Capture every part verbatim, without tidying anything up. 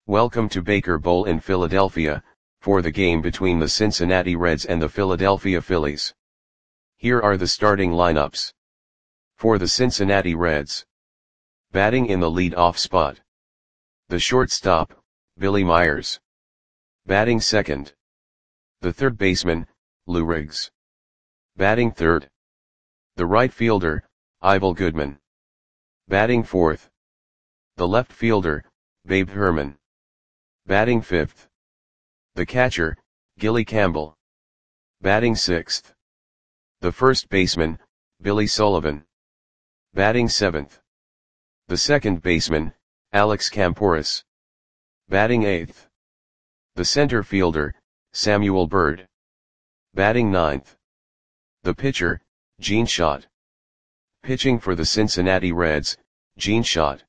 Welcome to Baker Bowl in Philadelphia, for the game between the Cincinnati Reds and the Philadelphia Phillies. Here are the starting lineups. For the Cincinnati Reds. Batting in the lead-off spot. The shortstop, Billy Myers. Batting second. The third baseman, Lou Riggs. Batting third. The right fielder, Ivel Goodman. Batting fourth. The left fielder, Babe Herman. Batting fifth. The catcher, Gilly Campbell. Batting sixth. The first baseman, Billy Sullivan. Batting seventh. The second baseman, Alex Kamporus. Batting eighth. The center fielder, Samuel Byrd. Batting ninth. The pitcher, Gene Schott. Pitching for the Cincinnati Reds, Gene Schott.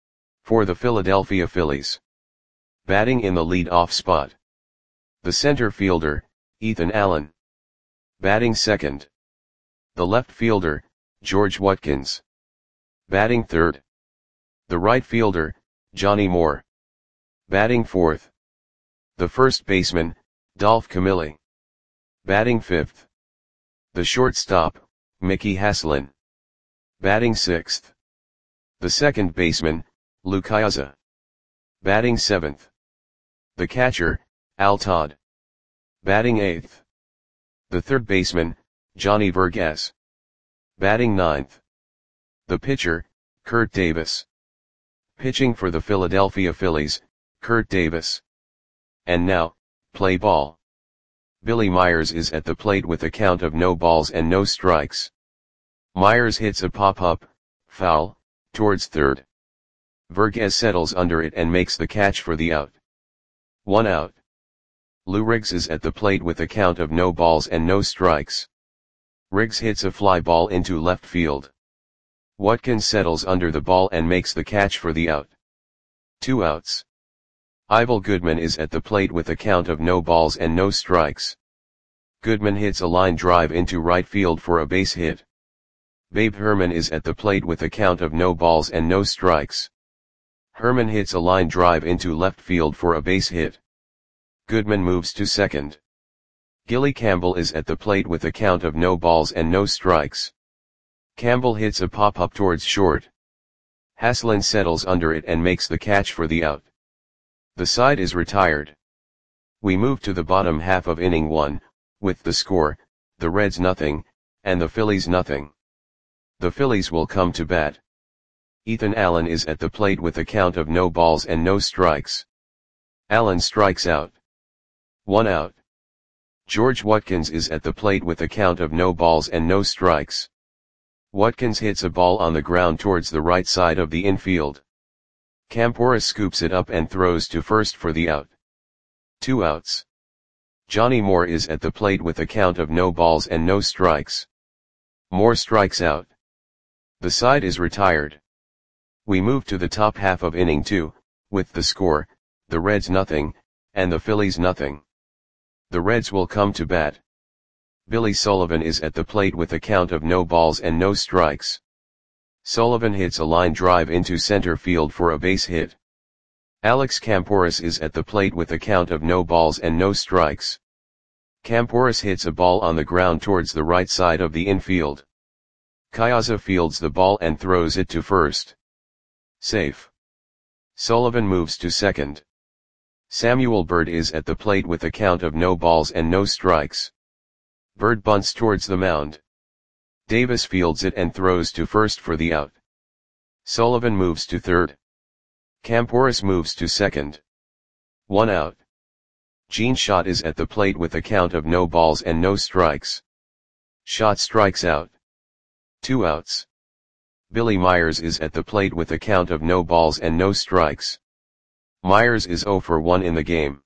For the Philadelphia Phillies. Batting in the lead-off spot. The center fielder, Ethan Allen. Batting second. The left fielder, George Watkins. Batting third. The right fielder, Johnny Moore. Batting fourth. The first baseman, Dolph Camilli. Batting fifth. The shortstop, Mickey Haslin. Batting sixth. The second baseman, Lou Kiaza. Batting seventh. The catcher, Al Todd. Batting eighth. The third baseman, Johnny Vergas. Batting ninth. The pitcher, Kurt Davis. Pitching for the Philadelphia Phillies, Kurt Davis. And now, play ball. Billy Myers is at the plate with a count of no balls and no strikes. Myers hits a pop-up, foul, towards third. Vergas settles under it and makes the catch for the out. One out. Lou Riggs is at the plate with a count of no balls and no strikes. Riggs hits a fly ball into left field. Watkins settles under the ball and makes the catch for the out. Two outs. Ivel Goodman is at the plate with a count of no balls and no strikes. Goodman hits a line drive into right field for a base hit. Babe Herman is at the plate with a count of no balls and no strikes. Herman hits a line drive into left field for a base hit. Goodman moves to second. Gilly Campbell is at the plate with a count of no balls and no strikes. Campbell hits a pop-up towards short. Haslin settles under it and makes the catch for the out. The side is retired. We move to the bottom half of inning one, with the score, the Reds nothing, and the Phillies nothing. The Phillies will come to bat. Ethan Allen is at the plate with a count of no balls and no strikes. Allen strikes out. One out. George Watkins is at the plate with a count of no balls and no strikes. Watkins hits a ball on the ground towards the right side of the infield. Kamporus scoops it up and throws to first for the out. Two outs. Johnny Moore is at the plate with a count of no balls and no strikes. Moore strikes out. The side is retired. We move to the top half of inning two, with the score, the Reds nothing, and the Phillies nothing. The Reds will come to bat. Billy Sullivan is at the plate with a count of no balls and no strikes. Sullivan hits a line drive into center field for a base hit. Alex Kamporus is at the plate with a count of no balls and no strikes. Kamporus hits a ball on the ground towards the right side of the infield. Kiaza fields the ball and throws it to first. Safe. Sullivan moves to second. Samuel Byrd is at the plate with a count of no balls and no strikes. Byrd bunts towards the mound. Davis fields it and throws to first for the out. Sullivan moves to third. Kamporus moves to second. One out. Gene Schott is at the plate with a count of no balls and no strikes. Schott strikes out. Two outs. Billy Myers is at the plate with a count of no balls and no strikes. Myers is zero for one in the game.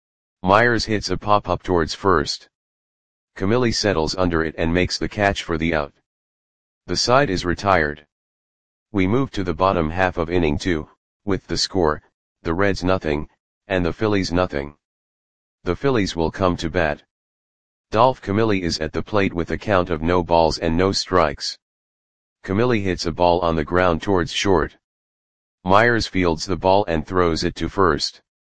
Myers hits a pop-up towards first. Camilli settles under it and makes the catch for the out. The side is retired. We move to the bottom half of inning two, with the score, the Reds nothing, and the Phillies nothing. The Phillies will come to bat. Dolph Camilli is at the plate with a count of no balls and no strikes. Camilli hits a ball on the ground towards short. Myers fields the ball and throws it to first.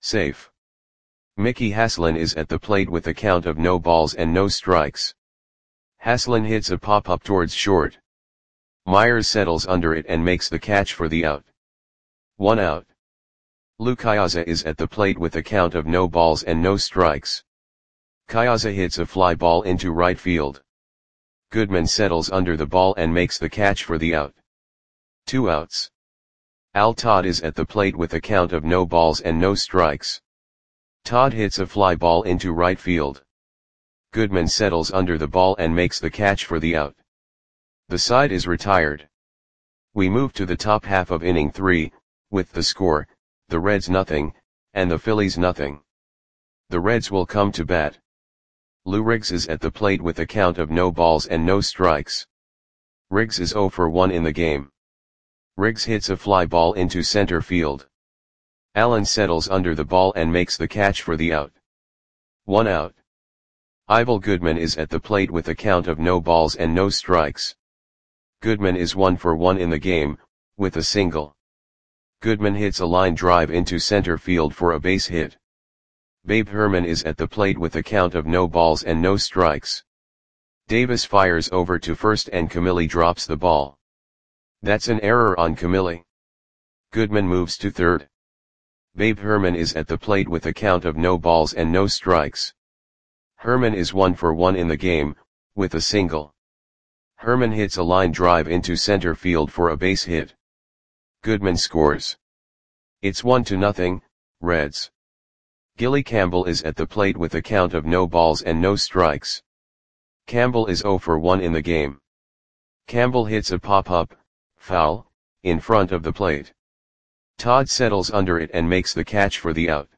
Safe. Mickey Haslin is at the plate with a count of no balls and no strikes. Haslin hits a pop-up towards short. Myers settles under it and makes the catch for the out. One out. Lou Kyaza is at the plate with a count of no balls and no strikes. Kyaza hits a fly ball into right field. Goodman settles under the ball and makes the catch for the out. Two outs. Al Todd is at the plate with a count of no balls and no strikes. Todd hits a fly ball into right field. Goodman settles under the ball and makes the catch for the out. The side is retired. We move to the top half of inning three, with the score, the Reds nothing, and the Phillies nothing. The Reds will come to bat. Lou Riggs is at the plate with a count of no balls and no strikes. Riggs is oh for one in the game. Riggs hits a fly ball into center field. Allen settles under the ball and makes the catch for the out. One out. Ivel Goodman is at the plate with a count of no balls and no strikes. Goodman is one for one in the game, with a single. Goodman hits a line drive into center field for a base hit. Babe Herman is at the plate with a count of no balls and no strikes. Davis fires over to first and Camilli drops the ball. That's an error on Camilli. Goodman moves to third. Babe Herman is at the plate with a count of no balls and no strikes. Herman is one for one in the game, with a single. Herman hits a line drive into center field for a base hit. Goodman scores. It's one to nothing, Reds. Gilly Campbell is at the plate with a count of no balls and no strikes. Campbell is oh for one in the game. Campbell hits a pop-up, foul, in front of the plate. Todd settles under it and makes the catch for the out.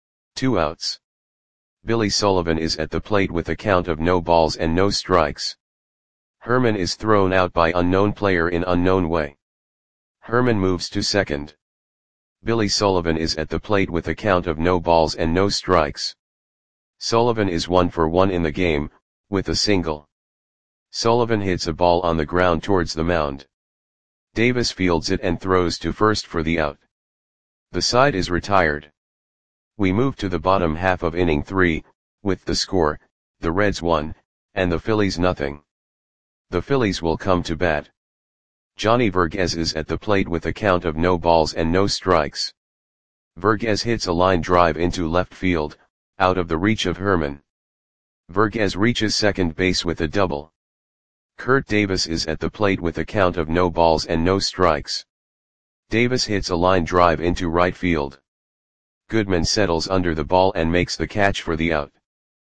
Two outs. Billy Sullivan is at the plate with a count of no balls and no strikes. Herman is thrown out by unknown player in unknown way. Herman moves to second. Billy Sullivan is at the plate with a count of no balls and no strikes. Sullivan is one for one in the game, with a single. Sullivan hits a ball on the ground towards the mound. Davis fields it and throws to first for the out. The side is retired. We move to the bottom half of inning three, with the score, the Reds one, and the Phillies nothing. The Phillies will come to bat. Johnny Verghese is at the plate with a count of no balls and no strikes. Verghese hits a line drive into left field, out of the reach of Herman. Verghese reaches second base with a double. Kurt Davis is at the plate with a count of no balls and no strikes. Davis hits a line drive into right field. Goodman settles under the ball and makes the catch for the out.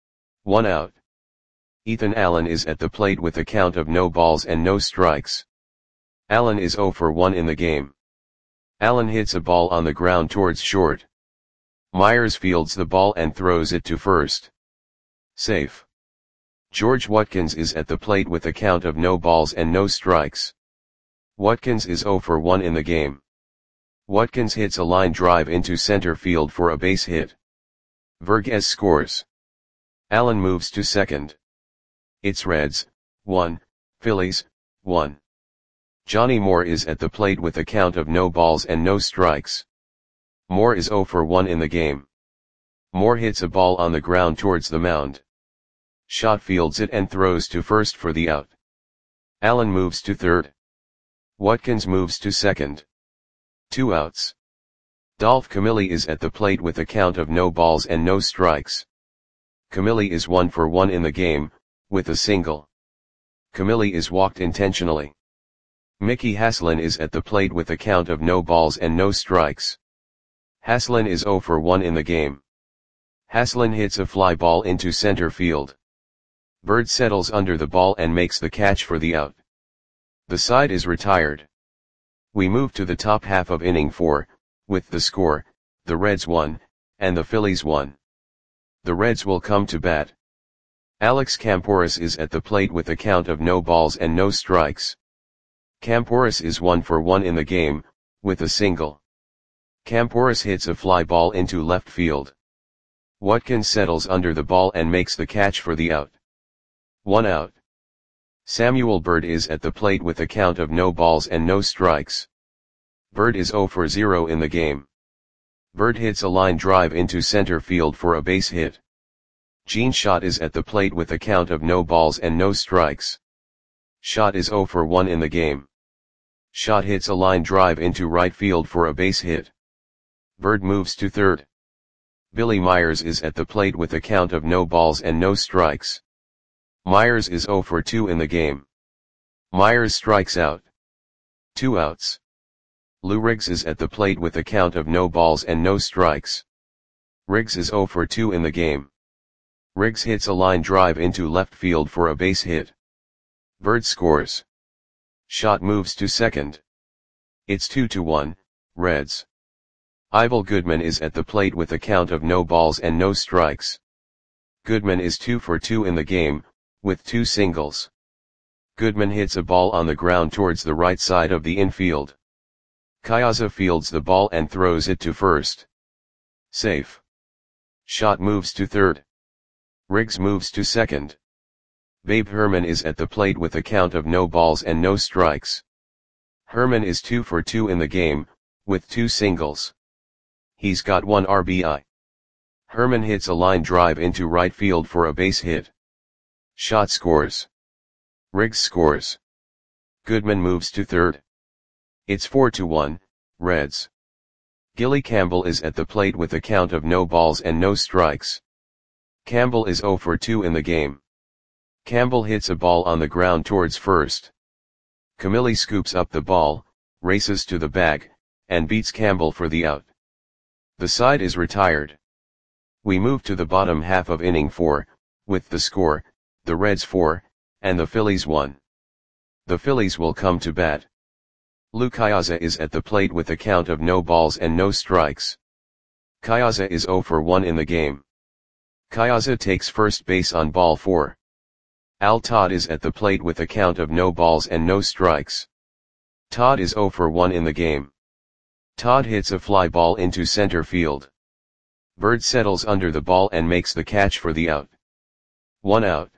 One out. Ethan Allen is at the plate with a count of no balls and no strikes. Allen is oh for one in the game. Allen hits a ball on the ground towards short. Myers fields the ball and throws it to first. Safe. George Watkins is at the plate with a count of no balls and no strikes. Watkins is oh for one in the game. Watkins hits a line drive into center field for a base hit. Verghese scores. Allen moves to second. It's Reds, one, Phillies, one. Johnny Moore is at the plate with a count of no balls and no strikes. Moore is oh for one in the game. Moore hits a ball on the ground towards the mound. Schott fields it and throws to first for the out. Allen moves to third. Watkins moves to second. Two outs. Dolph Camilli is at the plate with a count of no balls and no strikes. Camilli is one for one in the game, with a single. Camilli is walked intentionally. Mickey Haslin is at the plate with a count of no balls and no strikes. Haslin is oh for one in the game. Haslin hits a fly ball into center field. Bird settles under the ball and makes the catch for the out. The side is retired. We move to the top half of inning four, with the score, the Reds one, and the Phillies one. The Reds will come to bat. Alex Camporis is at the plate with a count of no balls and no strikes. Camporis is one for one in the game, with a single. Camporis hits a fly ball into left field. Watkins settles under the ball and makes the catch for the out. One out. Samuel Bird is at the plate with a count of no balls and no strikes. Bird is oh for zero in the game. Bird hits a line drive into center field for a base hit. Gene Shot is at the plate with a count of no balls and no strikes. Shot is zero for one in the game. Shot hits a line drive into right field for a base hit. Bird moves to third. Billy Myers is at the plate with a count of no balls and no strikes. Myers is zero for two in the game. Myers strikes out. Two outs. Lou Riggs is at the plate with a count of no balls and no strikes. Riggs is zero for two in the game. Riggs hits a line drive into left field for a base hit. Bird scores. Shot moves to second. It's two to one, Reds. Ivel Goodman is at the plate with a count of no balls and no strikes. Goodman is two for two in the game, with two singles. Goodman hits a ball on the ground towards the right side of the infield. Kyaza fields the ball and throws it to first. Safe. Shot moves to third. Riggs moves to second. Babe Herman is at the plate with a count of no balls and no strikes. Herman is two for two in the game, with two singles. He's got one R B I. Herman hits a line drive into right field for a base hit. Shot scores. Riggs scores. Goodman moves to third. It's four to one, Reds. Gilly Campbell is at the plate with a count of no balls and no strikes. Campbell is zero for two in the game. Campbell hits a ball on the ground towards first. Camilli scoops up the ball, races to the bag, and beats Campbell for the out. The side is retired. We move to the bottom half of inning four, with the score, the Reds four, and the Phillies one. The Phillies will come to bat. Lou Kyaza is at the plate with a count of no balls and no strikes. Kyaza is zero for one in the game. Kyaza takes first base on ball four. Al Todd is at the plate with a count of no balls and no strikes. Todd is zero for one in the game. Todd hits a fly ball into center field. Bird settles under the ball and makes the catch for the out. One out.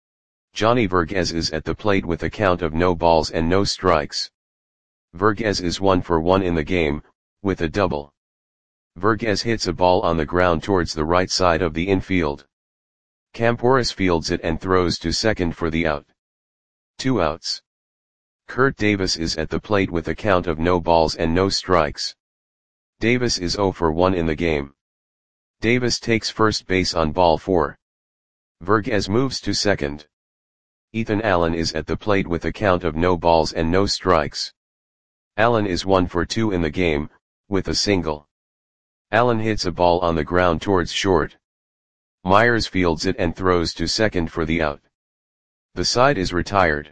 Johnny Verghese is at the plate with a count of no balls and no strikes. Verghese is one for one in the game, with a double. Verghese hits a ball on the ground towards the right side of the infield. Camporis fields it and throws to second for the out. Two outs. Kurt Davis is at the plate with a count of no balls and no strikes. Davis is zero for one in the game. Davis takes first base on ball four. Verghese moves to second. Ethan Allen is at the plate with a count of no balls and no strikes. Allen is one for two in the game, with a single. Allen hits a ball on the ground towards short. Myers fields it and throws to second for the out. The side is retired.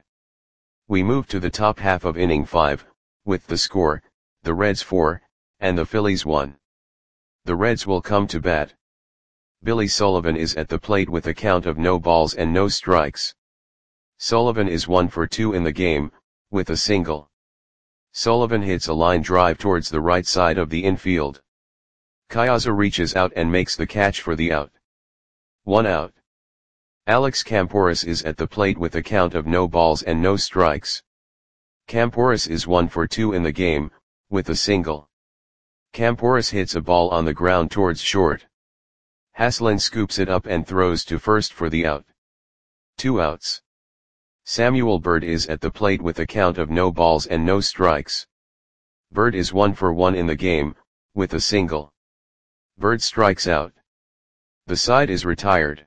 We move to the top half of inning five, with the score, the Reds four, and the Phillies one. The Reds will come to bat. Billy Sullivan is at the plate with a count of no balls and no strikes. Sullivan is one for two in the game, with a single. Sullivan hits a line drive towards the right side of the infield. Kyaza reaches out and makes the catch for the out. One out. Alex Camporis is at the plate with a count of no balls and no strikes. Camporis is one for two in the game, with a single. Camporis hits a ball on the ground towards short. Haslin scoops it up and throws to first for the out. Two outs. Samuel Bird is at the plate with a count of no balls and no strikes. Bird is one for one in the game, with a single. Bird strikes out. The side is retired.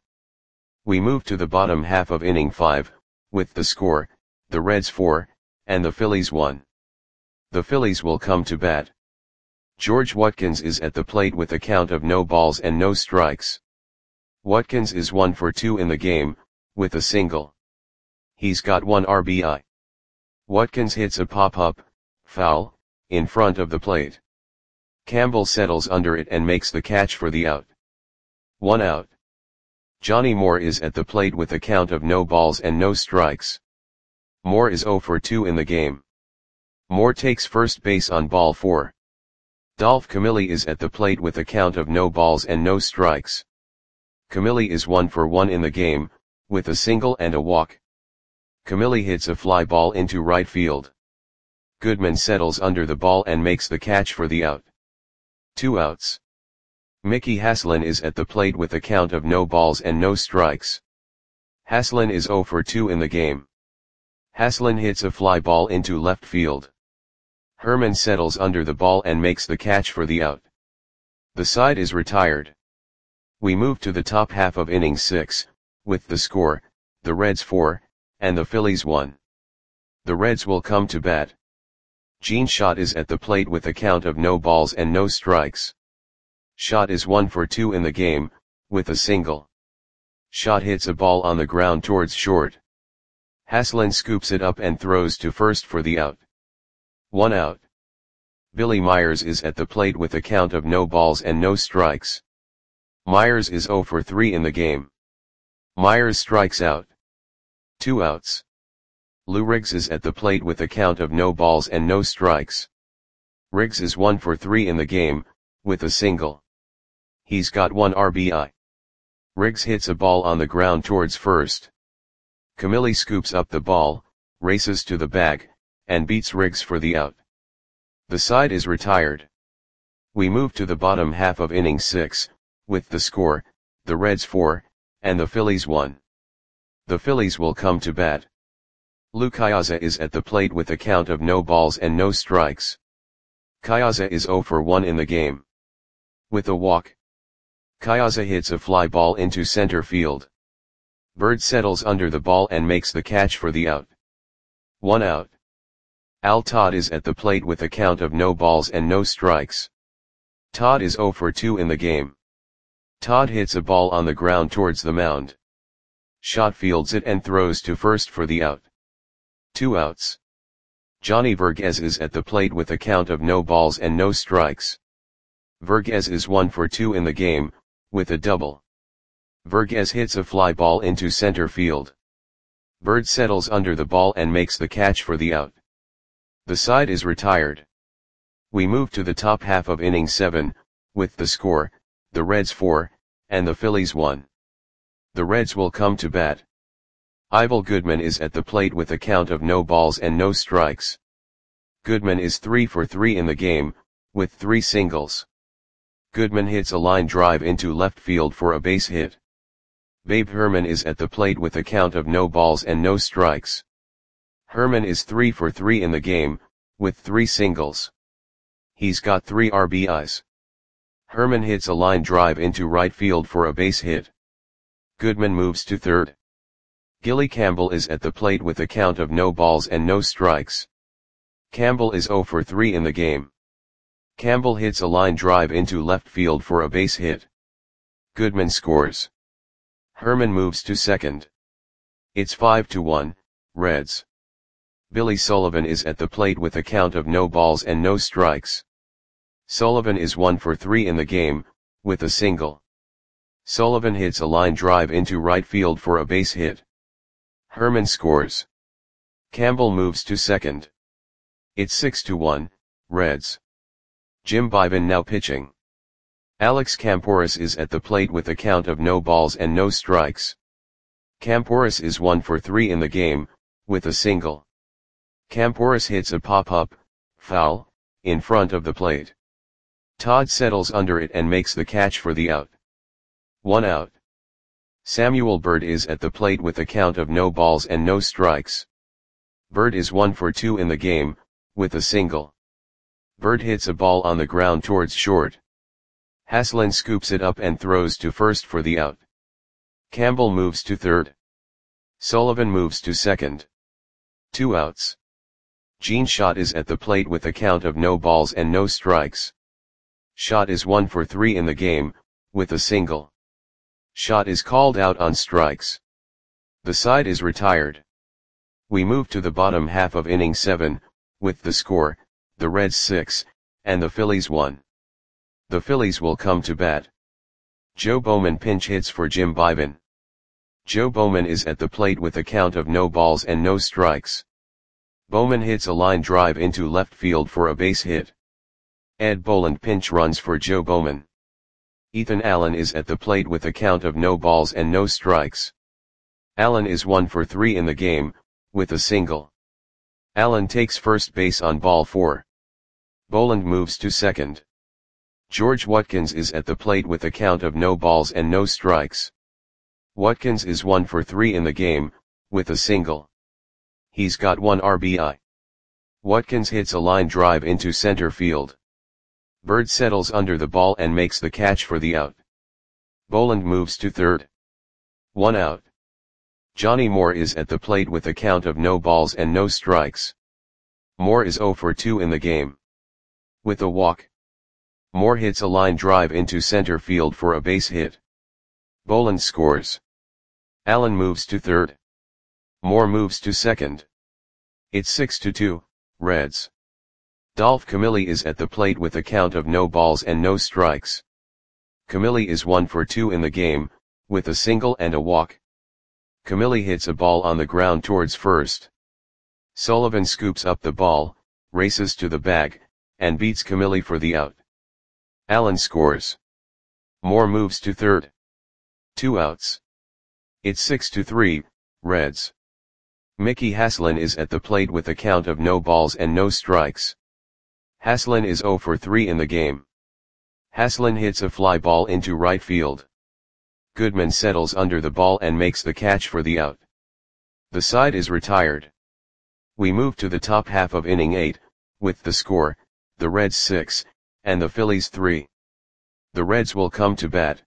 We move to the bottom half of inning five, with the score, the Reds four, and the Phillies one. The Phillies will come to bat. George Watkins is at the plate with a count of no balls and no strikes. Watkins is one for two in the game, with a single. He's got one R B I. Watkins hits a pop-up, foul, in front of the plate. Campbell settles under it and makes the catch for the out. One out. Johnny Moore is at the plate with a count of no balls and no strikes. Moore is zero for two in the game. Moore takes first base on ball four. Dolph Camilli is at the plate with a count of no balls and no strikes. Camilli is one for one in the game, with a single and a walk. Camilli hits a fly ball into right field. Goodman settles under the ball and makes the catch for the out. Two outs. Mickey Haslin is at the plate with a count of no balls and no strikes. Haslin is zero for two in the game. Haslin hits a fly ball into left field. Herman settles under the ball and makes the catch for the out. The side is retired. We move to the top half of inning six, with the score, the Reds four, and the Phillies one. The Reds will come to bat. Gene Schott is at the plate with a count of no balls and no strikes. Schott is one for two in the game, with a single. Schott hits a ball on the ground towards short. Haslin scoops it up and throws to first for the out. One out. Billy Myers is at the plate with a count of no balls and no strikes. Myers is zero for three in the game. Myers strikes out. Two outs. Lou Riggs is at the plate with a count of no balls and no strikes. Riggs is one for three in the game, with a single. He's got one R B I. Riggs hits a ball on the ground towards first. Camilli scoops up the ball, races to the bag, and beats Riggs for the out. The side is retired. We move to the bottom half of inning six, with the score, the Reds four, and the Phillies one. The Phillies will come to bat. Lou Caiazza is at the plate with a count of no balls and no strikes. Caiazza is zero for one in the game. With a walk, Caiazza hits a fly ball into center field. Bird settles under the ball and makes the catch for the out. One out. Al Todd is at the plate with a count of no balls and no strikes. Todd is zero for two in the game. Todd hits a ball on the ground towards the mound. Schott fields it and throws to first for the out. Two outs. Johnny Verghese is at the plate with a count of no balls and no strikes. Verghese is one for two in the game, with a double. Verghese hits a fly ball into center field. Bird settles under the ball and makes the catch for the out. The side is retired. We move to the top half of inning seven, with the score, the Reds four, and the Phillies one. The Reds will come to bat. Ivel Goodman is at the plate with a count of no balls and no strikes. Goodman is three for three in the game, with three singles. Goodman hits a line drive into left field for a base hit. Babe Herman is at the plate with a count of no balls and no strikes. Herman is three for three in the game, with three singles. He's got three R B Is. Herman hits a line drive into right field for a base hit. Goodman moves to third. Gilly Campbell is at the plate with a count of no balls and no strikes. Campbell is zero for three in the game. Campbell hits a line drive into left field for a base hit. Goodman scores. Herman moves to second. It's five to one, Reds. Billy Sullivan is at the plate with a count of no balls and no strikes. Sullivan is one for three in the game, with a single. Sullivan hits a line drive into right field for a base hit. Herman scores. Campbell moves to second. It's six to one, Reds. Jim Bivin now pitching. Alex Camporis is at the plate with a count of no balls and no strikes. Camporis is one for three in the game, with a single. Camporis hits a pop-up, foul, in front of the plate. Todd settles under it and makes the catch for the out. One out. Samuel Bird is at the plate with a count of no balls and no strikes. Bird is one for two in the game, with a single. Bird hits a ball on the ground towards short. Haslin scoops it up and throws to first for the out. Campbell moves to third. Sullivan moves to second. Two outs. Gene Schott is at the plate with a count of no balls and no strikes. Schott is one for three in the game, with a single. Schott is called out on strikes. The side is retired. We move to the bottom half of inning seven, with the score, the Reds six, and the Phillies one. The Phillies will come to bat. Joe Bowman pinch hits for Jim Bivin. Joe Bowman is at the plate with a count of no balls and no strikes. Bowman hits a line drive into left field for a base hit. Ed Boland pinch runs for Joe Bowman. Ethan Allen is at the plate with a count of no balls and no strikes. Allen is one for three in the game, with a single. Allen takes first base on ball four. Boland moves to second. George Watkins is at the plate with a count of no balls and no strikes. Watkins is one for three in the game, with a single. He's got one R B I. Watkins hits a line drive into center field. Bird settles under the ball and makes the catch for the out. Boland moves to third. One out. Johnny Moore is at the plate with a count of no balls and no strikes. Moore is zero for two in the game. With a walk. Moore hits a line drive into center field for a base hit. Boland scores. Allen moves to third. Moore moves to second. It's six to two, Reds. Dolph Camilli is at the plate with a count of no balls and no strikes. Camilli is one for two in the game, with a single and a walk. Camilli hits a ball on the ground towards first. Sullivan scoops up the ball, races to the bag, and beats Camilli for the out. Allen scores. Moore moves to third. Two outs. It's six to three, Reds. Mickey Haslin is at the plate with a count of no balls and no strikes. Haslin is zero for three in the game. Haslin hits a fly ball into right field. Goodman settles under the ball and makes the catch for the out. The side is retired. We move to the top half of inning eight, with the score, the Reds six, and the Phillies three. The Reds will come to bat.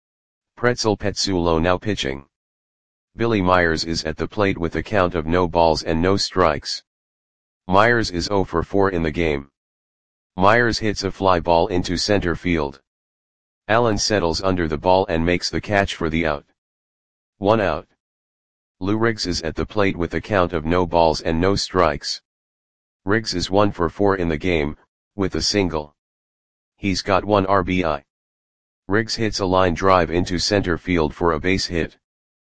Pretzel Petsulo now pitching. Billy Myers is at the plate with a count of no balls and no strikes. Myers is zero for four in the game. Myers hits a fly ball into center field. Allen settles under the ball and makes the catch for the out. One out. Lou Riggs is at the plate with a count of no balls and no strikes. Riggs is one for four in the game, with a single. He's got one R B I. Riggs hits a line drive into center field for a base hit.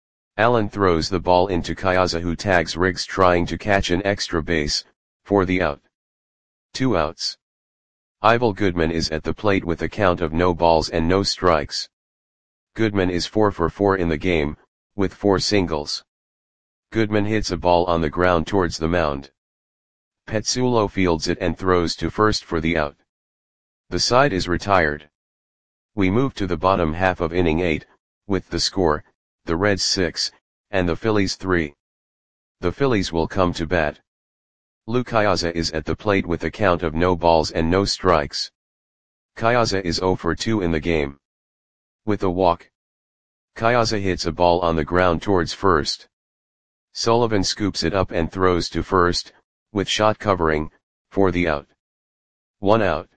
Allen throws the ball into Kayaza, who tags Riggs trying to catch an extra base, for the out. Two outs. Ivel Goodman is at the plate with a count of no balls and no strikes. Goodman is four for four in the game, with four singles. Goodman hits a ball on the ground towards the mound. Petsulo fields it and throws to first for the out. The side is retired. We move to the bottom half of inning eight, with the score, the Reds six, and the Phillies three. The Phillies will come to bat. Lou Kayaza is at the plate with a count of no balls and no strikes. Kayaza is zero for two in the game. With a walk. Kayaza hits a ball on the ground towards first. Sullivan scoops it up and throws to first, with shot covering, for the out. One out.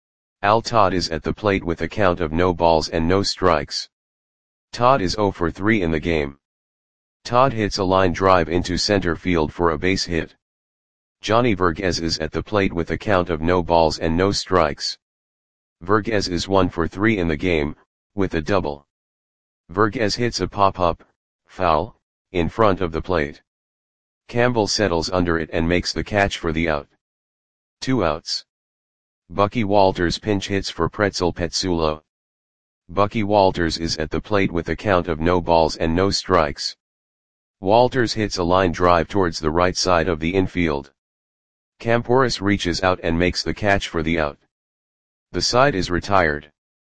Al Todd is at the plate with a count of no balls and no strikes. Todd is zero for three in the game. Todd hits a line drive into center field for a base hit. Johnny Vergez is at the plate with a count of no balls and no strikes. Vergez is one for three in the game, with a double. Vergez hits a pop-up, foul, in front of the plate. Campbell settles under it and makes the catch for the out. Two outs. Bucky Walters pinch hits for Pretzel Petsulo. Bucky Walters is at the plate with a count of no balls and no strikes. Walters hits a line drive towards the right side of the infield. Camporis reaches out and makes the catch for the out. The side is retired.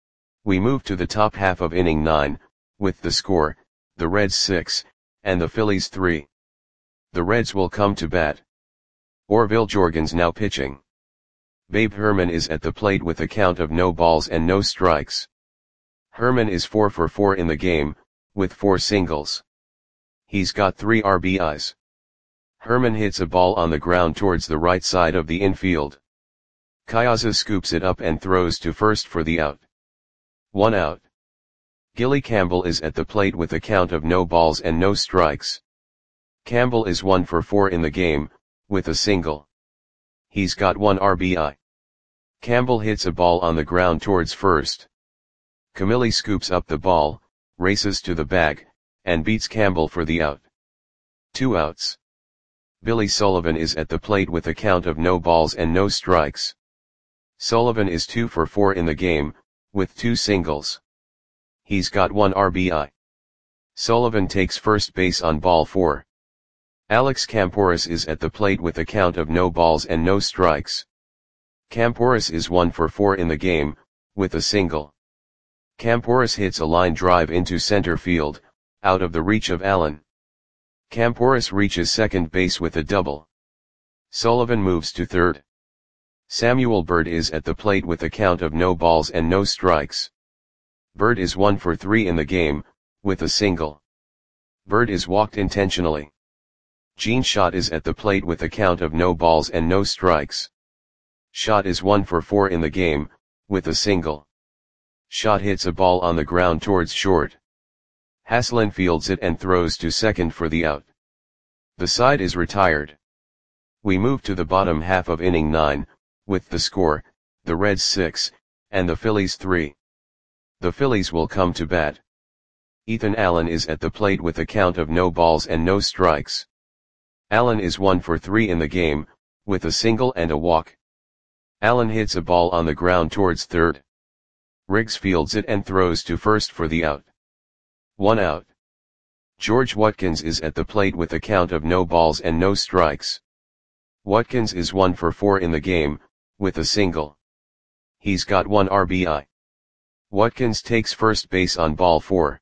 We move to the top half of inning nine, with the score, the Reds six, and the Phillies three. The Reds will come to bat. Orville Jorgens now pitching. Babe Herman is at the plate with a count of no balls and no strikes. Herman is four for four in the game, with four singles. He's got three R B Is. Herman hits a ball on the ground towards the right side of the infield. Kayaza scoops it up and throws to first for the out. One out. Gilly Campbell is at the plate with a count of no balls and no strikes. Campbell is one for four in the game, with a single. He's got one R B I. Campbell hits a ball on the ground towards first. Camilli scoops up the ball, races to the bag, and beats Campbell for the out. Two outs. Billy Sullivan is at the plate with a count of no balls and no strikes. Sullivan is two for four in the game, with two singles. He's got one R B I. Sullivan takes first base on ball four. Alex Camporis is at the plate with a count of no balls and no strikes. Camporis is one for four in the game, with a single. Campouris hits a line drive into center field, out of the reach of Allen. Campouris reaches second base with a double. Sullivan moves to third. Samuel Bird is at the plate with a count of no balls and no strikes. Bird is one for three in the game, with a single. Bird is walked intentionally. Gene Schott is at the plate with a count of no balls and no strikes. Schott is one for four in the game, with a single. Schott hits a ball on the ground towards short. Haslin fields it and throws to second for the out. The side is retired. We move to the bottom half of inning nine, with the score, the Reds six, and the Phillies three. The Phillies will come to bat. Ethan Allen is at the plate with a count of no balls and no strikes. Allen is one for three in the game, with a single and a walk. Allen hits a ball on the ground towards third. Riggs fields it and throws to first for the out. One out. George Watkins is at the plate with a count of no balls and no strikes. Watkins is one for four in the game, with a single. He's got one R B I. Watkins takes first base on ball four.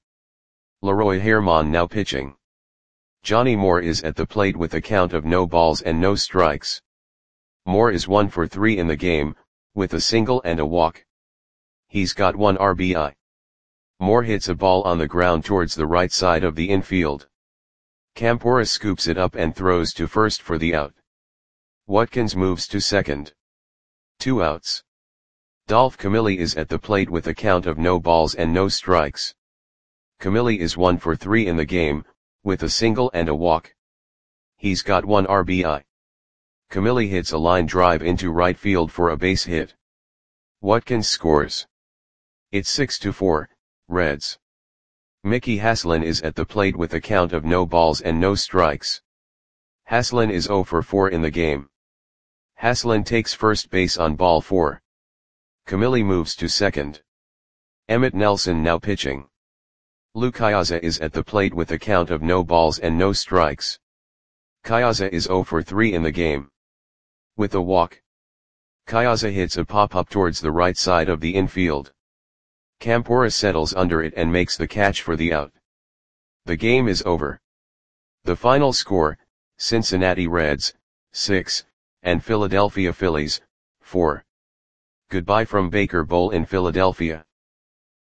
Leroy Herman now pitching. Johnny Moore is at the plate with a count of no balls and no strikes. Moore is one for three in the game, with a single and a walk. He's got one R B I. Moore hits a ball on the ground towards the right side of the infield. Campouris scoops it up and throws to first for the out. Watkins moves to second. Two outs. Dolph Camilli is at the plate with a count of no balls and no strikes. Camilli is one for three in the game, with a single and a walk. He's got one R B I. Camilli hits a line drive into right field for a base hit. Watkins scores. It's six to four, Reds. Mickey Haslin is at the plate with a count of no balls and no strikes. Haslin is zero for four in the game. Haslin takes first base on ball four. Camilli moves to second. Emmett Nelson now pitching. Lou Cayaza is at the plate with a count of no balls and no strikes. Cayaza is zero for three in the game. With a walk. Cayaza hits a pop-up towards the right side of the infield. Campouris settles under it and makes the catch for the out. The game is over. The final score, Cincinnati Reds, six, and Philadelphia Phillies, four. Goodbye from Baker Bowl in Philadelphia.